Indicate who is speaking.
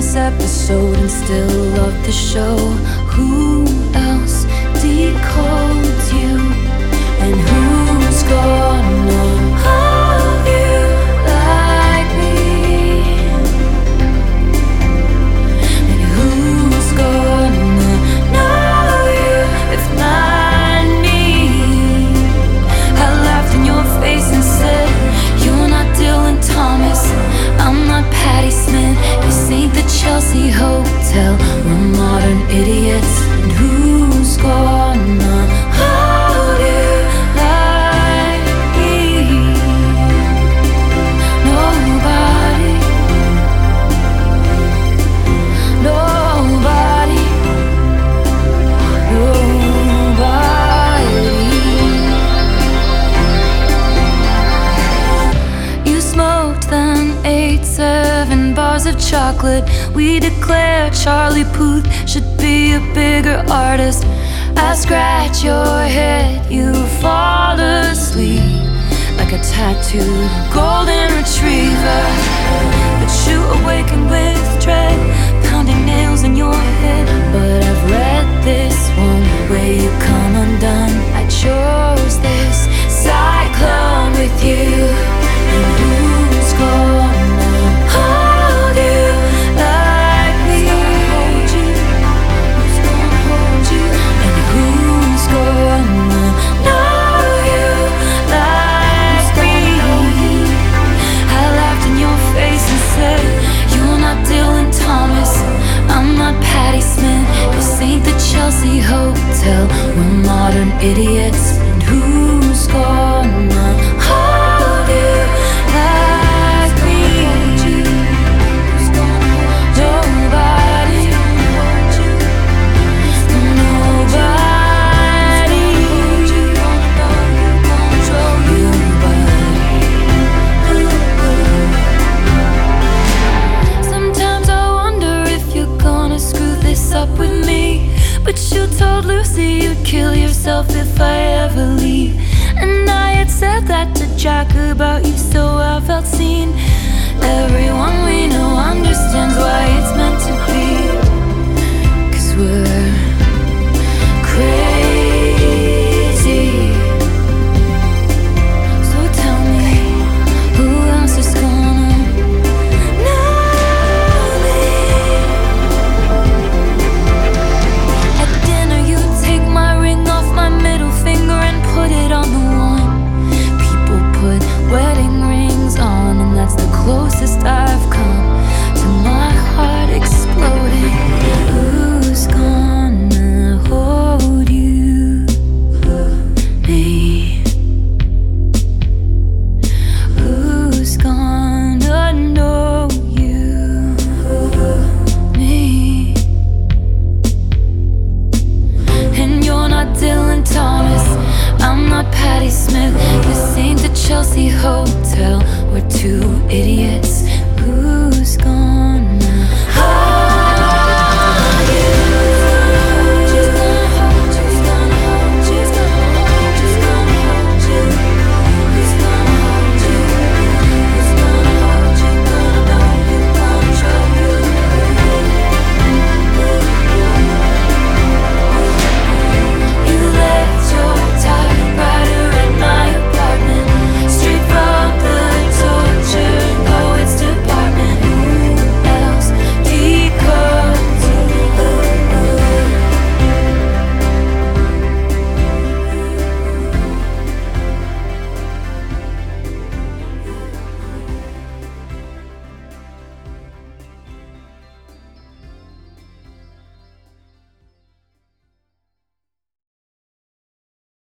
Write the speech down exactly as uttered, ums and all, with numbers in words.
Speaker 1: this episode and still love the show. Who else decodes you? And who's gonna love you like me? And who's gonna know you if not me? I laughed in your face and said, you're not Dylan Thomas, I'm not Patti Smith. This ain't the Chelsea Hotel, we're modern idiots. And who's gonna hold you like me? Nobody. Nobody. Nobody. You smoked then ate seven bars of chocolate. We declare Charlie Puth should be a bigger artist. I scratch your head, you fall asleep like a tattooed golden retriever. But you awaken with dread, pounding nails in your head. But I've read this one where you come undone. I chose this cyclone with you. And who's gonna hold you like me? Who's gonna hold you? And who's gonna know you like me? I laughed in your face and said, you're not Dylan Thomas, I'm not Patti Smith. This ain't the Chelsea Hotel, we're modern idiots. And who's gonna hold you like me? Who's gonna hold you? Nobody. Nobody. Sometimes I wonder if you're gonna screw this up with me. But you told Lucy you'd kill yourself if I ever leave. And I had said that to Jack about you, so I felt seen. Everyone we know understands why it's meant to be. 'Cause we're crazy. So tell me, who else is gonna know me? At dinner you take my ring off my middle finger and put it on the one. Put wedding rings on, and that's the closest I've come to my